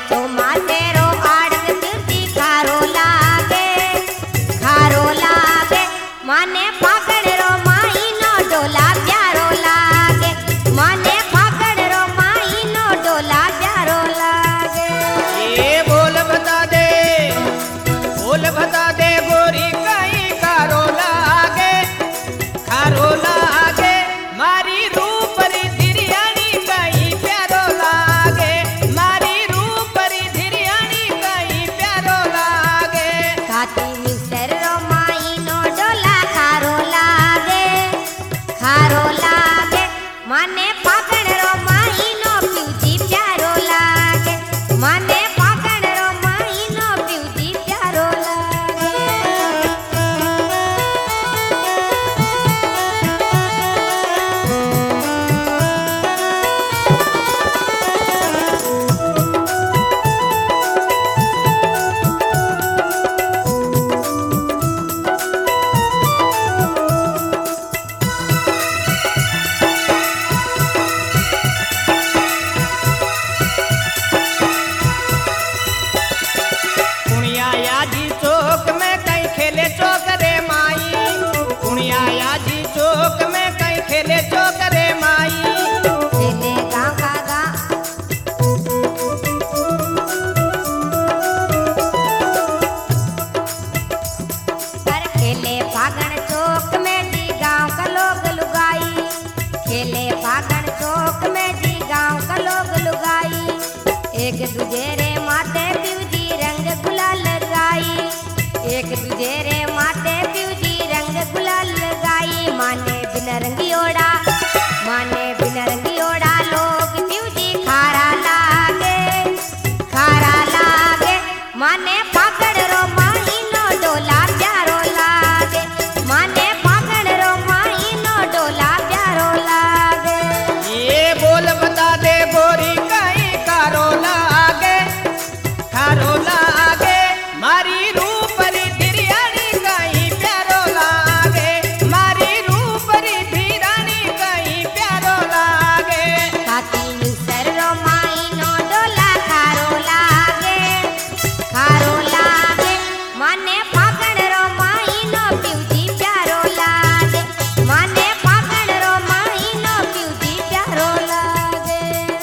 तो मातेरो आड़ंग तिरती खारो लागे माने फागण रो माहीनो डोला प्यारो लागे माने फागण रो माहीनो डोला प्यारो लागे। ये बोल बता दे गोरी कहीं खारो लागे मारी रूपरी धिरियानी कहीं प्यारो लागे मारी रूपरी धिरियानी कहीं प्यारो लागे। खाती मिसर रो माहीनो डोला खारो लागे माने फागण रो माहीनो प्यूजी प्यारो लागे माने फागण रो माहीनो प्यूजी प्यारो लागे। जी चौक में कहीं खेले चौक रे माई कुणिया जी चौक में कहीं खेले चौक रे माई। खेले गाँव का गाँव पर खेले फागण चौक में जी गाँव का लोग लुगाई खेले फागण चौक में जी गाँव का लोग लुगाई एक दूजे रे माथे प्यूजी रंग गुलाल लगाई एक दूजे रे माथे प्यूजी रंग गुलाल लगाई माने बिन रंगी ओड़ा लोग प्यूजी खारा लागे माने फागण रो माहीनो डोला प्यारो लागे माने फागण रो माहीनो डोला प्यारो लागे। ये बोल बता दे गोरी कहीं खारो लागे मारी रूपरी धिरियानी कहीं प्यारो लागे मारी रूपरी धिरानी कहीं प्यारो लागे। खाती मिसर रो माहीनो डोला खारो लागे माने फागण रो माहीनो प्यूजी प्यारो लागे माने फागण रो माहीनो प्यूजी प्यारो लागे।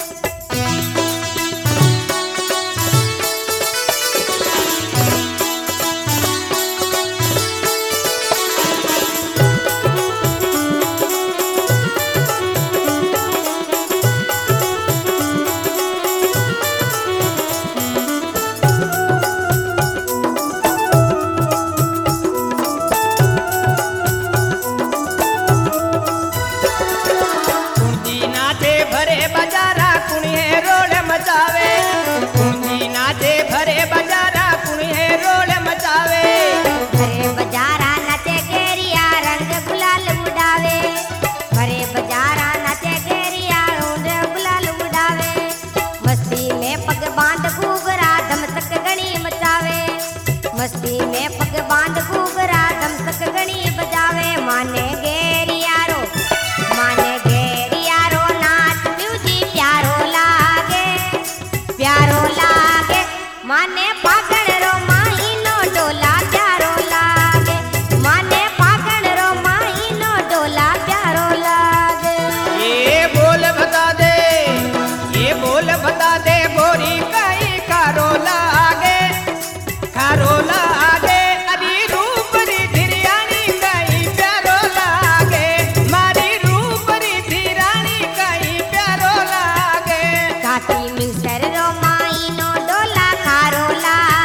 कुंजी नाचे भरे बजारा कुणिये रोड मचावे कुंजी नाचे भरे बजारा कुणिये रोड मचावे। भरे बजारा नाचे गेरिया रंग गुलाल उड़ावे भरे बजारा नाचे गेरिया रंग गुलाल उड़ावे मस्ती में पग बांध घूघरा धमसक गणी मचावे मस्ती में पग बांध घूघरा धमसक गणी बजावे माने गेरिया रो नाच प्यूजी प्यारो लागे माने फागण रो माहीनो डोला प्यारो लागे माने फागण रो माहीनो डोला प्यारो लागे। ये बोल बता दे गोरी कहीं खारो लागे अरे रूपरी धिरियानी कहीं प्यारो लागे मारी रूपरी धिरानी कहीं प्यारो लागे। खाती मिसर रो माहीनो डोला खारो लागे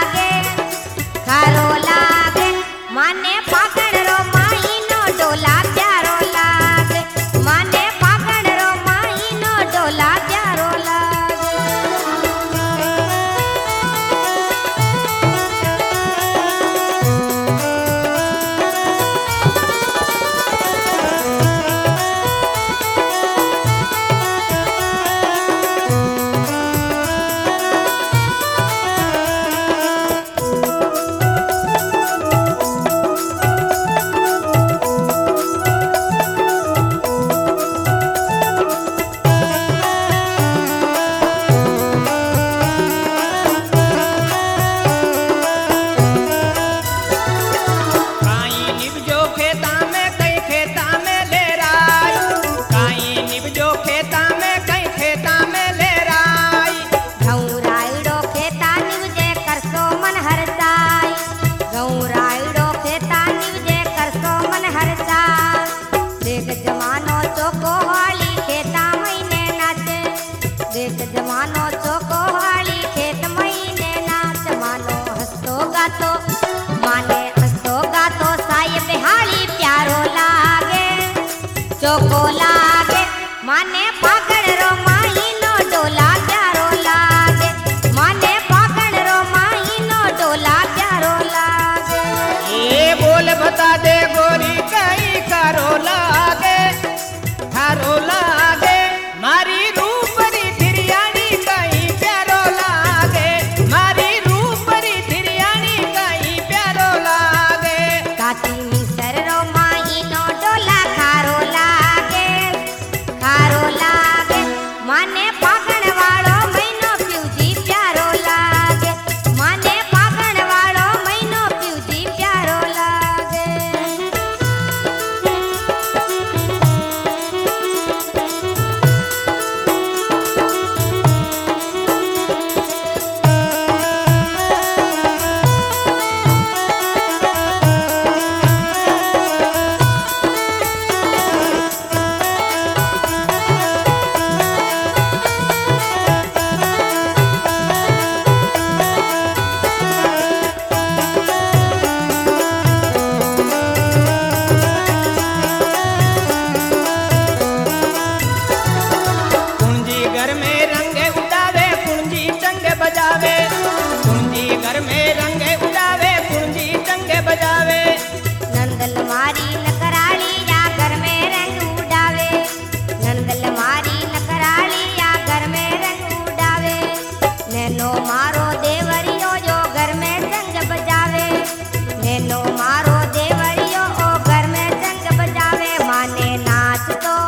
कुंजी घर में रंग उड़ावे कुंजी चंगे बजावे। नंदल मारी नकराली या घर में रंग उड़ावे, नंदल मारी नकराली या घर में रंग उड़ावे। नैनो मारो देवरियो जो घर में संग बजावे, नैनो मारो देवरियो ओ घर में संग बजावे। माने नाच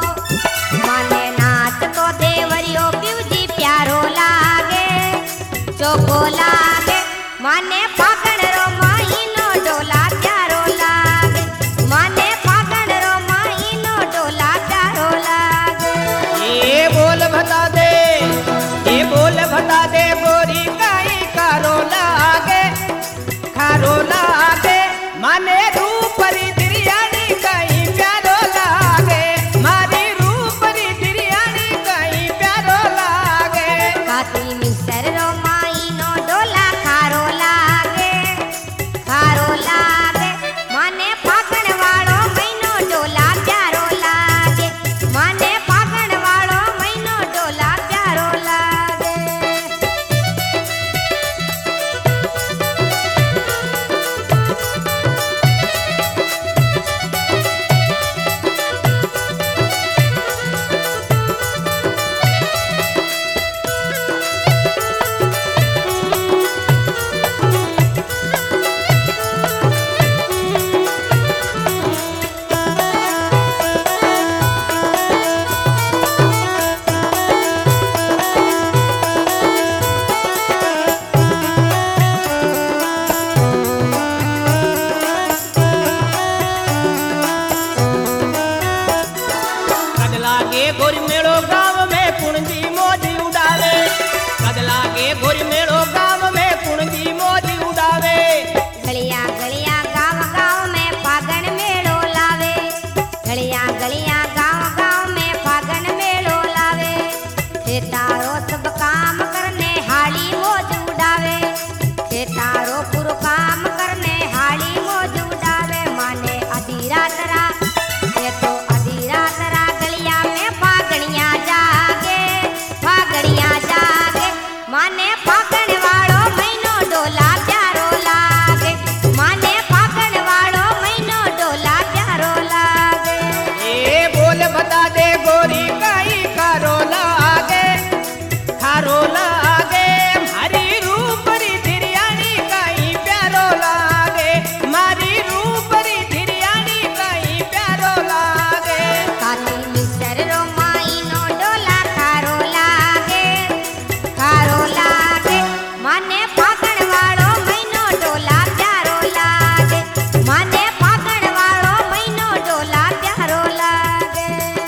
तो देवरियो प्यूजी प्यारो लागे, चोको लागे। माने फागण रो महीनो डोला प्यारो लागे, माने फागण रो महीनो डोला प्यारो लागे। ये बोल बता दे, ये बोल बता दे गोरी काई कारो लागे, खारो लागे। माने रूपरी दिरियानी काई प्यारो लागे, मारी रूपरी दिरियानी काई प्यारो लागे। काती मिसर रो महीनो डोला खारो लागे, खारो लागे। माने फागण वालो महीनो डोला प्यारो लागे, माने फागण वालो महीनो डोला प्यारो लागे। कद लागे गोरी मेड़ो गाँव में कुंजी मोजी उड़ावे, कद लागे गोरी मेड़ो गाँव में कुंजी मोजी उड़ावे। गलिया गलिया गाँव गाँव में फागण मेड़ो लावे, गलिया गलिया गाँव गाँव में फागण मेड़ो लावे। खेतारो सब काम करने हाली मौज उड़ावे, खेतारो पूरो काम करने हाली मौज उड़ावे। माने आधी रात रा, ये तो आधी रात रा गलिया में फागणिया जागे, फागणिया जागे। माने फागण वालो महीनो डोला प्यारो लागे, माने फागण वालो महीनो डोला प्यारो लागे। ये बोल बता दे गोरी काई कारो लागे, खारो लागे। हरी रूपरी दिरियानी काई प्यारो लागे, मारी रूपरी दिरियानी काई प्यारो लागे। काती मिसर रो महीनो डोला खारो लागे, खारो लागे। माने फागण वालो महीनो डोला प्यारो लागे, माने फागण वालो महीनो डोला प्यारो लागे।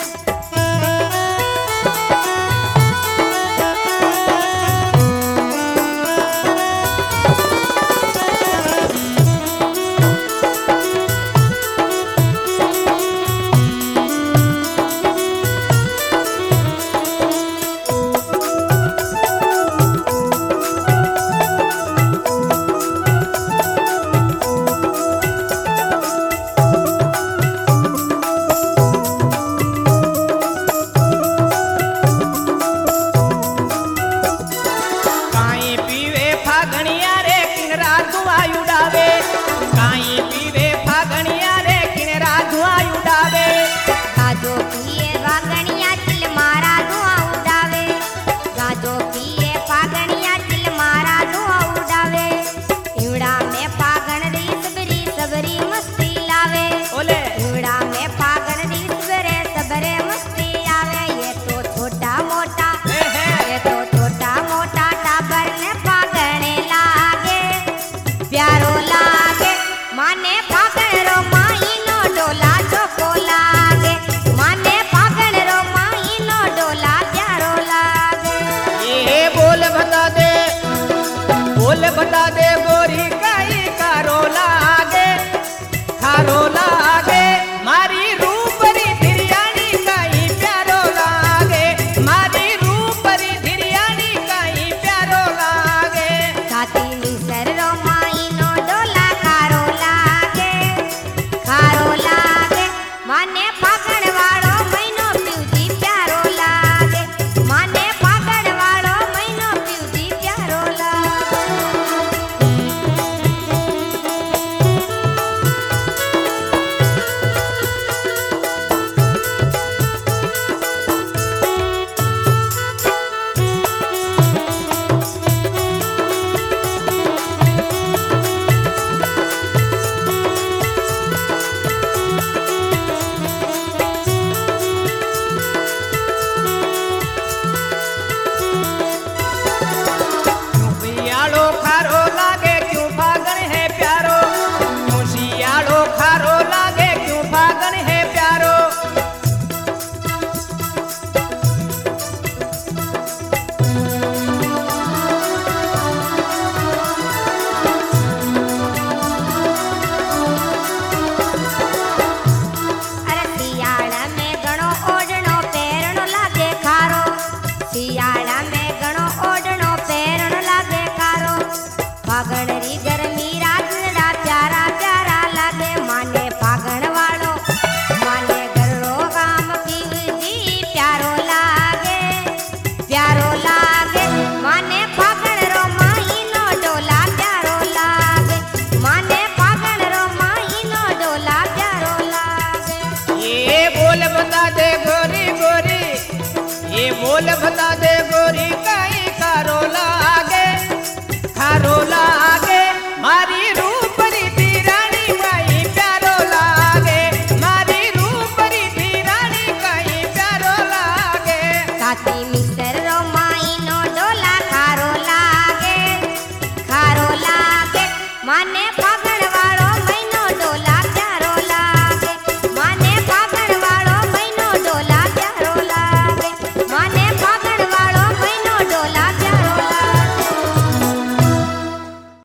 काई पीवे फागणिया रे किनरा धुआं उड़ावे, काई पीवे फागणिया रे किनरा धुआं उड़ावे। गाजो पिए फागणिया चिल मारा धुआं उड़ावे, गाजो पिए फागणिया चिल मारा धुआं उड़ावे। इवड़ा में फागण री सबरी मस्ती लावे, ओले इवड़ा में फागण री सबरे मस्ती आवे। ये तो छोटा मोटा, ये तो छोटा मोटा टाबर ने फागणे लागे, प्यारो लागे। माने फागण रो महीनो डोला चोको लागे, माने फागण रो महीनो डोला प्यारो लागे। ये बोल बता दे, बोल बता दे गोरी काई कारो लागे, खारो लागे। मारी रूपरी दिरियानी काई प्यारो लागे, मारी रूपरी दिरियानी काई प्यारो लागे। काती मिसर रो महीनो डोला खारो लागे, खारो लागे। माने फागण वालो महीनो प्यूजी प्यारो लागे, माने फागण वालो महीनो प्यूजी प्यारो लागे। फागण री गर्मी रातड़ा प्यारा प्यारा लागे माने फागण वालो माने गरो गाम पीवजी प्यारो लागे माने फागण रो महीनो डोला प्यारो लागे माने फागण रो महीनो डोला प्यारो लागे। ये बोल बता दे गोरी गोरी, ये बोल बता दे गोरी कहीं खारो लागे, खारो लागे।